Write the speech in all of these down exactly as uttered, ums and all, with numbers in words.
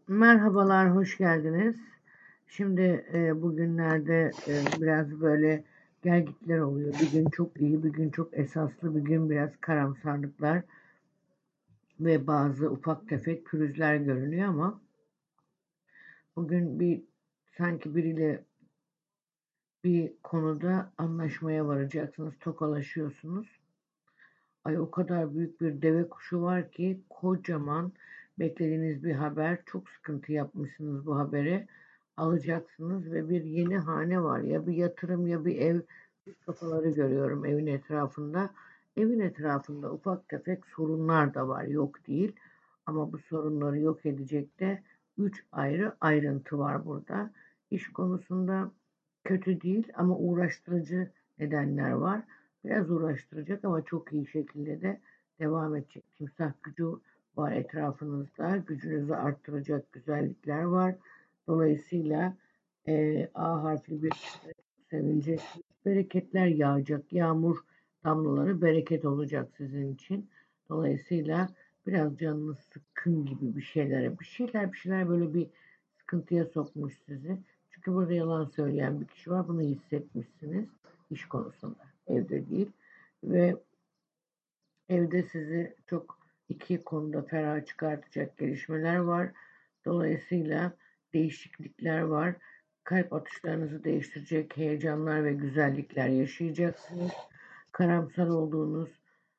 Merhabalar, hoş geldiniz. Şimdi e, bugünlerde e, biraz böyle gelgitler oluyor. Bir gün çok iyi, bir gün çok esaslı, bir gün biraz karamsarlıklar ve bazı ufak tefek pürüzler görünüyor ama bugün bir sanki biriyle bir konuda anlaşmaya varacaksınız, tokalaşıyorsunuz. Ay o kadar büyük bir deve kuşu var ki kocaman beklediğiniz bir haber. Çok sıkıntı yapmışsınız bu habere. Alacaksınız ve bir yeni hane var. Ya bir yatırım ya bir ev kafaları görüyorum evin etrafında. Evin etrafında ufak tefek sorunlar da var. Yok değil. Ama bu sorunları yok edecek de üç ayrı ayrıntı var burada. İş konusunda kötü değil ama uğraştırıcı nedenler var. Biraz uğraştıracak ama çok iyi şekilde de devam edecek. Timsah gücü var etrafınızda. Gücünüzü arttıracak güzellikler var. Dolayısıyla e, A harfli bir sevinecek. Bereketler yağacak. Yağmur damlaları bereket olacak sizin için. Dolayısıyla biraz canınız sıkkın gibi bir şeylere, bir şeyler bir şeyler böyle bir sıkıntıya sokmuş sizi. Çünkü burada yalan söyleyen bir kişi var. Bunu hissetmişsiniz iş konusunda. Evde değil. Ve evde sizi çok iki konuda ferah çıkartacak gelişmeler var. Dolayısıyla değişiklikler var. Kalp atışlarınızı değiştirecek heyecanlar ve güzellikler yaşayacaksınız. Karamsar olduğunuz,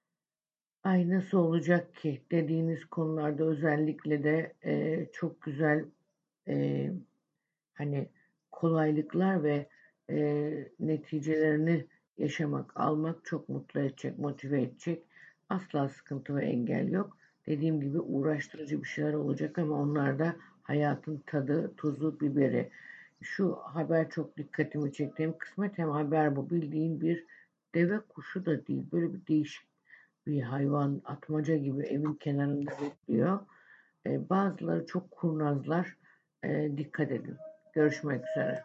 ay nasıl olacak ki dediğiniz konularda özellikle de e, çok güzel e, hani kolaylıklar ve e, neticelerini yaşamak, almak çok mutlu edecek, motive edecek. Asla sıkıntı ve engel yok. Dediğim gibi uğraştırıcı bir şeyler olacak ama onlar da hayatın tadı, tuzu, biberi. Şu haber çok dikkatimi çekti. Hem kısmet hem haber bu. Bildiğin bir deve kuşu da değil. Böyle bir değişik bir hayvan, atmaca gibi evin kenarında bekliyor. E, bazıları çok kurnazlar. E, dikkat edin. Görüşmek üzere.